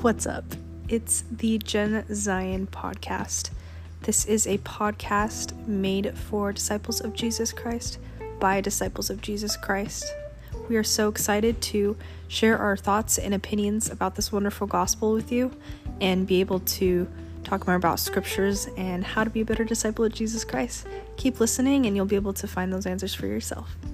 What's up? It's the Gen Zion podcast. This is a podcast made for disciples of Jesus Christ by disciples of Jesus Christ. We are so excited to share our thoughts and opinions about this wonderful gospel with you and be able to talk more about scriptures and how to be a better disciple of Jesus Christ. Keep listening and you'll be able to find those answers for yourself.